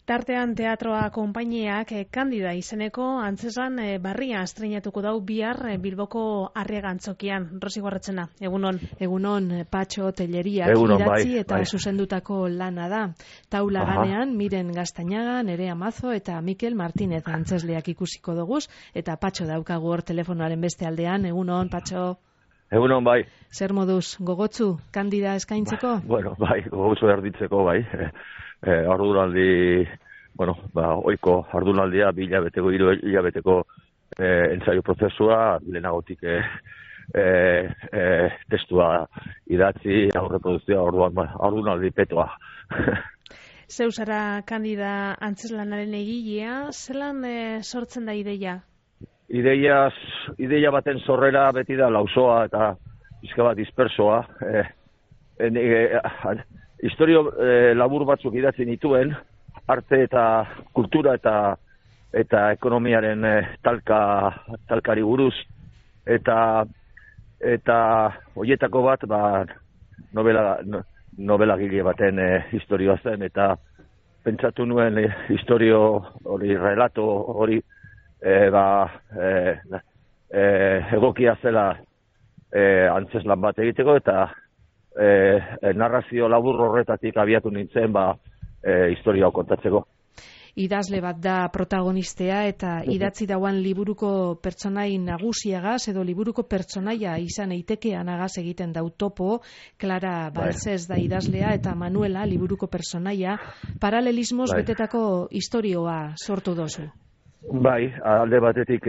Tartean teatroa konpainiak Kandida izeneko antzezlan barria estreinatuko dau bihar Bilboko Arriaga Antzokian. Rosi Gorretzena, egunon. Egunon, Patxo Telleriak idatzi eta zuzendutako lana da. Taula ganean, Miren Gaztañaga, Nerea Mazo eta Mikel Martínez antzesleak ikusiko doguz, eta Patxo daukagu hor telefonoaren beste aldean. Egunon, Patxo. Egunon, bai. Zer moduz, gogotzu, Kandida eskaintzeko? Bueno, bai, gogotzu erditzeko, bai. Arduraldi, oiko arduraldia, 2 hilabeteko, 3 hilabeteko entzaio prozesua, lehenagotik testua idatzi, aurreproduzioa, arduraldi petoa. Zeu zara Kandida antzeslanaren egilea, zelan sortzen da ideia? Ideia baten sorrera beti da lausoa eta pixka bat dispersoa. Historio labur batzuk idatzi nituen, arte eta kultura eta ekonomiaren talkari buruz, eta horietako bat novela gile baten historioa zen, eta pentsatu nuen historio hori, relato hori egokia zela antzeslan bat egiteko, eta narrazio labur horretatik abiatu nintzen historia kontatzeko. Idazle bat da protagonistea eta idatzi dauan liburuko pertsonai nagusiagaz edo liburuko pertsonaia izan eitekeanagaz egiten dau topo. Clara Balsez da idazlea eta Manuela liburuko pertsonaia. Paralelismoz betetako historioa sortu dozu. Bai, alde batetik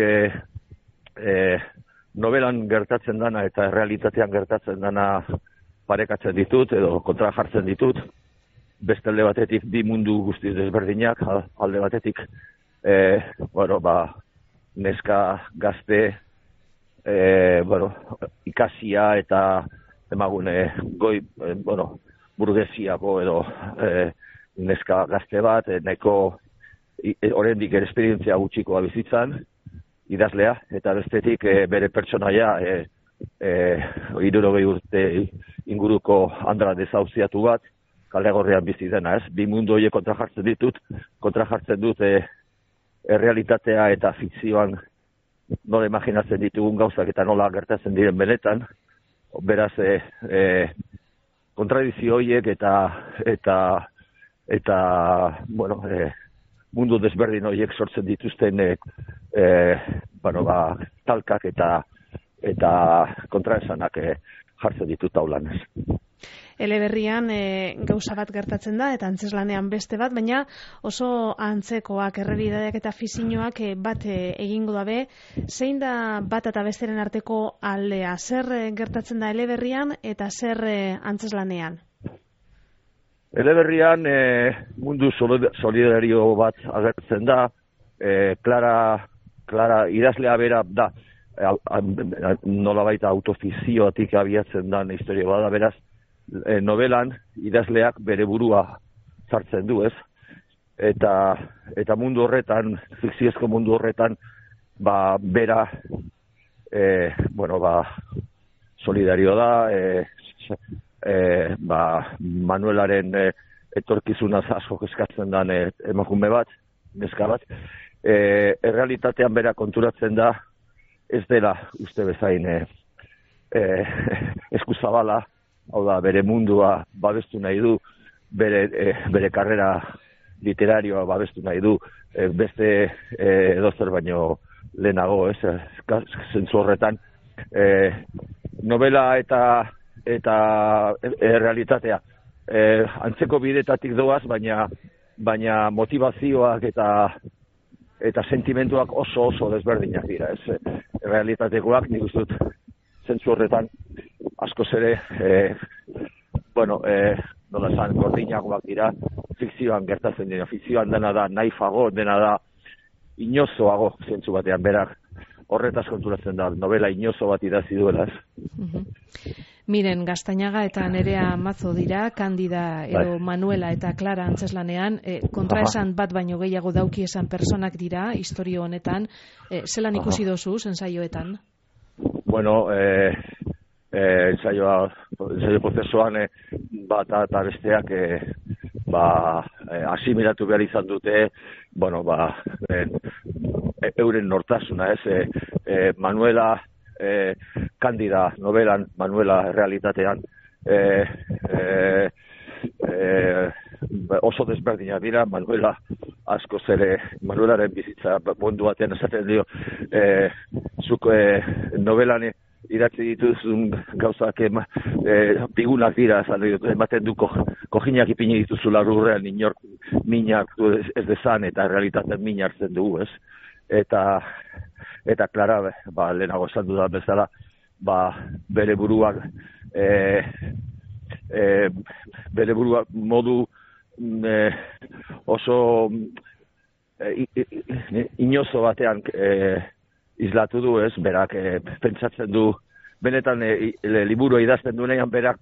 novelan gertatzen dana eta realitatean gertatzen dana parekatzen ditut edo kontra jartzen ditut. Beste alde batetik 2 mundu guztiz desberdinak, alde batetik neska gazte ikasia eta emagune burgesiako edo neska gazte bat, nahiko oraindik esperientzia gutxikoa bizitzan, idazlea, eta bestetik bere pertsonaia 60 urte inguruko andra desauziatu bat, Kalegorrian bizi dena, ez? 2 mundu horiek kontra jartzen dut realitatea eta fikzioan nola imaginatzen ditugun gauzak eta nola gertatzen diren benetan. Beraz, kontradizio horiek eta mundu desberdin horiek sortzen dituzten talkak eta kontraesanak jartzen ditut taulan, ez? Eleberrian gauza bat gertatzen da eta antzeslanean beste bat, baina oso antzekoak, errealitateak eta fikzioak bat egingo dabe. Zein da bat eta besteren arteko aldea? Zer gertatzen da eleberrian eta zer antzeslanean? Eleberrian mundu solidario bat agertzen da. Clara idazlea bera da, nolabait autofikzioatik abiatzen da historia bada, beraz, novelan idazleak bere burua sartzen du, ez? Eta mundu horretan, fikziozko mundu horretan, bera solidario da, Manuelaren etorkizunaz asko eskatzen den emakume bat, neska bat, errealitatean bera konturatzen da, ez dela uste bezain eskuzabala, hau da, bere mundua babestu nahi du, bere karrera literarioa babestu nahi du, beste edozer baino lehenago, ez, zentzu horretan. Novela eta realitatea antzeko bidetatik doaz, baina motivazioak eta sentimentuak oso desberdinak dira, ez? Realitatekoak nik uste dut zentzu horretan askoz ere, nola esan, gordinagoak dira, fikzioan gertatzen dira. Fikzioan dena da naifago, dena da inozoago, zentzu batean, berak horretaz konturatzen da, novela inozo bat idazi duela, ez? Miren Gaztañaga eta Nerea Mazo dira, Kandida edo Manuela eta Clara antzeslanean, kontraesan bat baino gehiago dauki esan personak dira, historio honetan, zelan ikusi dozu, ensaioetan? Bueno, ensaio prozesuan bat eta besteak asimilatu behar izan dute, bueno, euren nortasuna, ez? Manuela Kandida novelan, Manuela realitatean, oso desberdinak dira. Manuela askoz ere, Manuelaren bizitza mundu batean esaten dio, zuk novelan idatzi dituzun gauzak pigunak dira, ematen du kojinak ipini dituzula lurrean inork minak ez dezan, eta realitaten mina hartzen dugu, ez? Eta Clara, lehenago esan dudan bezala, bere buruak modu oso inozo batean islatu du, ez? Berak pentsatzen du, benetan liburua idazten duenean berak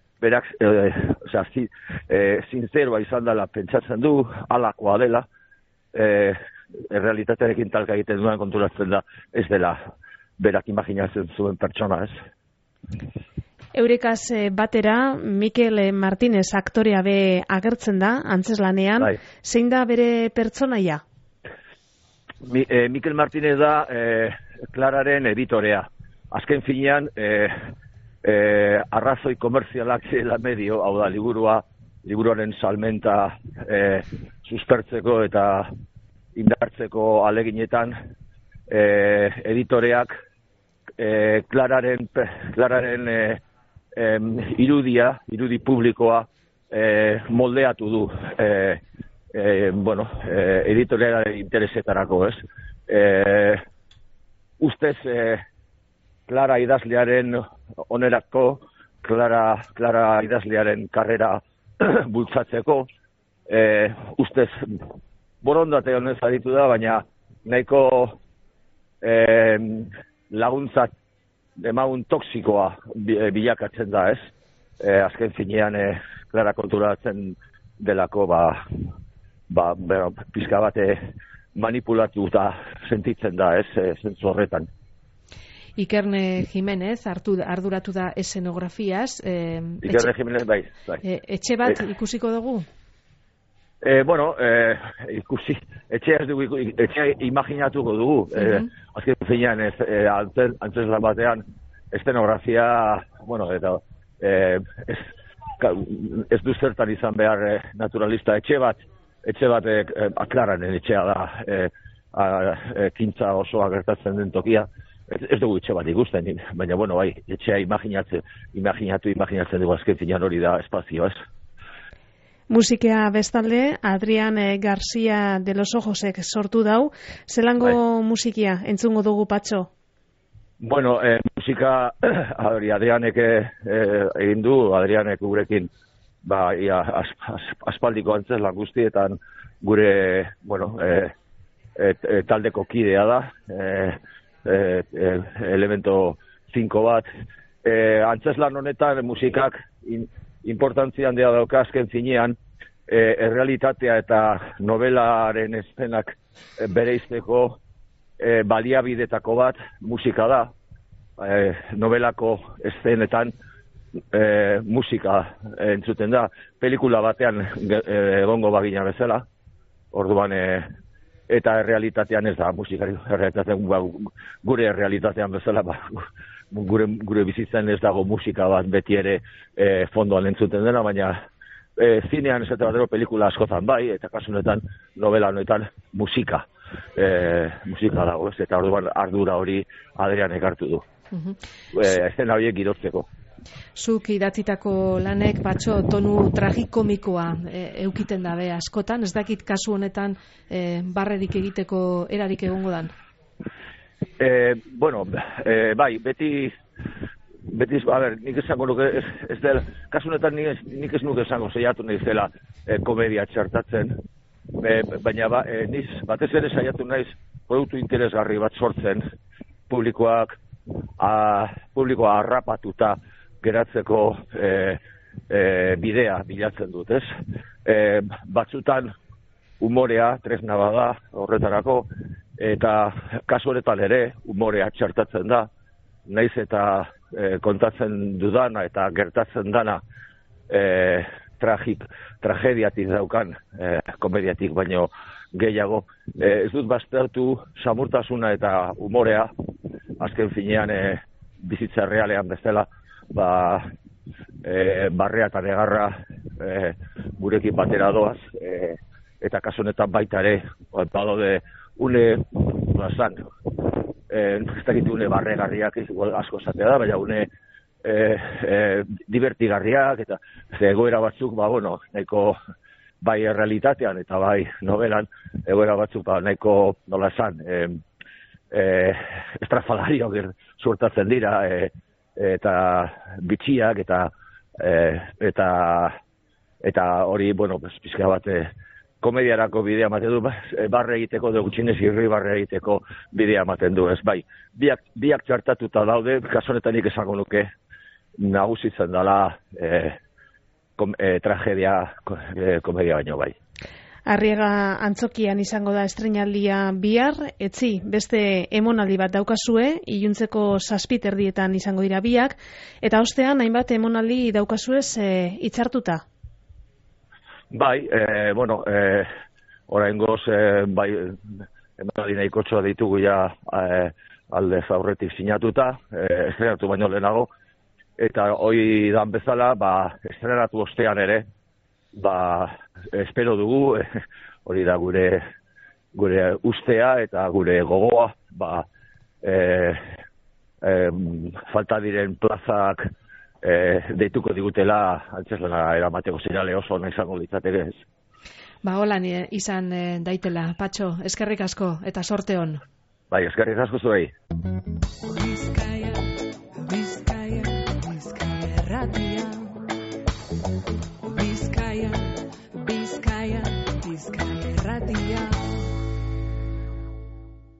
sinceroa izan dela pentsatzen du, halakoa dela, realitatearekin talka egiten duen konturatzen da, ez dela berak imaginatzen zuen pertsona, ez? Eurekaz batera, Mikel Martínez aktorea be agertzen da, antzeslanean. Bai. Zein da bere pertsonaia? Mikel Martínez da Clararen editorea. Azken finean, arrazoi komerzialak zela medio, hau da, liburuaren salmenta suspertzeko eta indartzeko aleginetan, editoreak Clararen irudi publikoa moldeatu du editorialaren interesetarako, ez? Ustez Clara idazlearen onerako, Clara idazlearen karrera bultzatzeko, ustez borondate honez aditu da, baina nahiko laguntzat emagun toksikoa bilakatzen da, ez? Azken finean Clara konturatzen delako pizka bate manipulatuta sentitzen da, ez? Zentzu horretan. Ikerne Jimenez arduratu da esenografiaz. Ikerne Jimenez, bai. Etxe bat ikusiko dugu? Ikusi, etxea imaginatuko dugu. Azken finean, antzeslan batean, estenografia, ez du zertan izan behar naturalista. Etxe bat Clararen etxea da, kintza osoa gertatzen den tokia. Ez dugu etxe bat ikusten, baina, etxea imaginatzen dugu, azken finean hori da espazio, ez? Musikea bestalde, Adrián García de los Ojosek sortu dau. Zelango musikia entzungo dugu, Patxo? Musika, Adrianek egin du, Adrianek gurekin, aspaldiko antzeslan guztietan gure, taldeko kidea da, elemento 5 bat. Antzeslan honetan musikak importantzia handia dauka azken finean, errealitatea eta novelaren eszenak bereizteko baliabidetako bat musika da. Novelako eszenetan musika entzuten da. Pelikula batean egongo bagina bezala, orduan eta errealitatean ez da musikari, gure errealitatean bezala, gure bizitzen ez dago musika bat beti ere fondoan entzuten dena, baina zinean esate batero pelikula askotan bai, eta kasunetan novela honetan musika dago, ez? Eta orduan ardura hori Adrianek hartu du. Eszena horiek girotzeko. Zuk idatzitako lanek, Patxo, tonu tragikomikoa eukiten dabe askotan, ez dakit kasu honetan barrerik egiteko erarik egongo dan? Bai, beti, nik esango nuke, ez dela, kasu honetan nik ez nuke esango saiatu nahi zela komedia txartatzen, baina niz batez ere saiatu naiz produktu interesgarri bat sortzen, publikoa harrapatuta geratzeko bidea bilatzen dut, ez? Batzutan umorea tresna bada horretarako, eta kasu honetan ere umorea txartatzen da, naiz eta kontatzen dudana eta gertatzen dana tragediatik daukan, komediatik baino gehiago. Ez dut baztertu samurtasuna eta umorea, azken finean bizitza realean bezala, barrea eta negarra gurekin batera doaz, eta kasu honetan baita ere, badaude une, ez dakit une barregarriak asko zatea da, baina une divertigarriak, eta egoera batzuk, nahiko bai realitatean eta bai novelan, egoera batzuk nahiko, nola esan, estrafalariok suertatzen dira, eta bitxiak, eta hori, pizka bat, komediarako bidea ematen du, barre egiteko, gutxienez irri barre egiteko bidea ematen du, ez bai. Biak txartatuta daude, kasonetan nik esango nuke, nagusitzen dela tragedia komedia baino bai. Arriaga Antzokian izango da estreinaldia bihar, etzi, beste emonaldi bat daukazue, iluntzeko 7:00 izango dira biak, eta ostean hainbat emonaldi daukazuez hitzartuta. Bai, oraingoz, bai, emonaldi nahikotxoa ditugu ja aldez aurretik sinatuta, estrenatu baino lehenago, eta hoi dan bezala, estrenatu ostean ere, espero dugu, hori da gure ustea eta gure gogoa, falta diren plazak deituko digutela antzeslana eramateko seinale oso ona izango litzateke ez. Holan izan daitela, Patxo, eskerrik asko eta sorte on. Bai, eskerrik asko zuei. Bizkaia erratia